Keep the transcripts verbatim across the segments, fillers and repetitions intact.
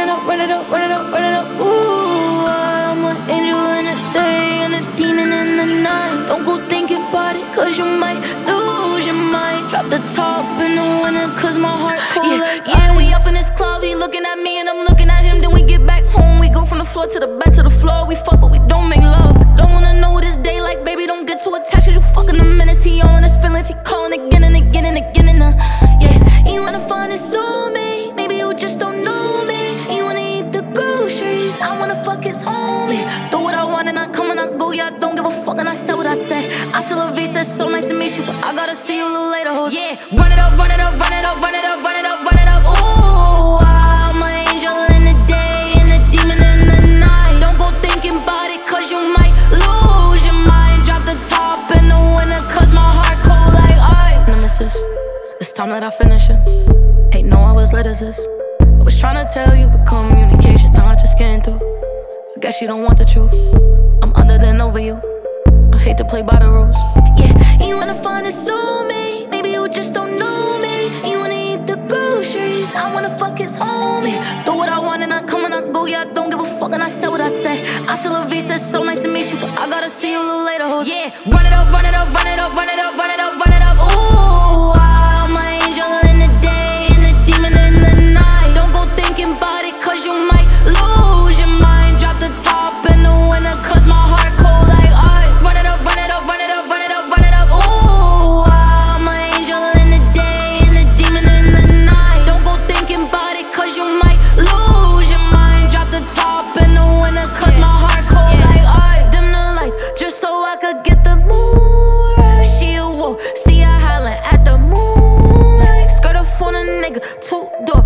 it up, run it up, run it up, run it up. Ooh, I'm an angel in the day and a demon in the night. Don't go thinking about it, cause you might lose your mind. Drop the top in the winter, cause my heart cold yeah, like yeah, ice. We up in this club, he looking at me and I'm looking at him. Then we get back home, we go from the floor to the back to the floor. We fuck, but we don't make love. Don't wanna know this day, like baby, don't get too attached, cause you fucking the minutes. He all in his feelings, he calling again and again and again and uh, yeah. He wanna find his soulmate, maybe you just don't know me. He wanna eat the groceries, I wanna fuck his homie. Do what I want and I come and I go, yeah, I don't give a fuck and I said what I said. I still love V, said so nice to meet you, but I gotta see you a little later, hoes. Yeah, run it up, run it up, run it up, run it up, run it up, run it up. Ooh, I'm an angel in the day and a demon in the night. Don't go thinking about it, cause you might lose your mind. Drop the top in the winter, cause my heart cold like ice. Nemesis, it's time that I finish it. Ain't know I was lit as this. I was tryna tell you, but communication, now I just can't do. I guess you don't want the truth. I'm under than over you. I hate to play by the rules. Yeah, you wanna find a soulmate, maybe you just don't know me. You wanna eat the groceries, I wanna fuck his homie. Do what I want and I come and I go, yeah, I don't give a fuck and I said what I said. I still love V, said so nice to meet you, but I gotta see you a little later, hoes. Yeah, run it up, run it up, run it up, run it up, run it up, run it up. Ooh, I'm an angel in the day and a demon in the night. Don't go thinking about it, cause you might lose your mind. Drop the top in the winter, cause my heart cold like ice. Run it up, run it up, run it up, run it up, run it up. Ooh, I'm an angel in the day and a demon in the night. Don't go thinking about it, cause you might lose your mind. Drop the top in the winter, cause my heart cold like ice. Dim the lights, just so I could get the mood right. She a wolf, see her howling at the moonlight. Skirt up on a nigga, two door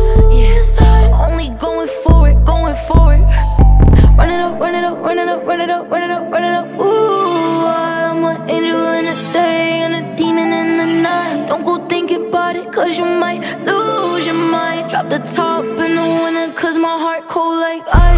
suicide. Only going for it, going for it. Run it up, run it up, run it up, run it up, run it up, run it up. Ooh, I'm an angel in the day and a demon in the night. Don't go thinking about it, cause you might lose your mind. Drop the top in the winter, cause my heart cold like ice.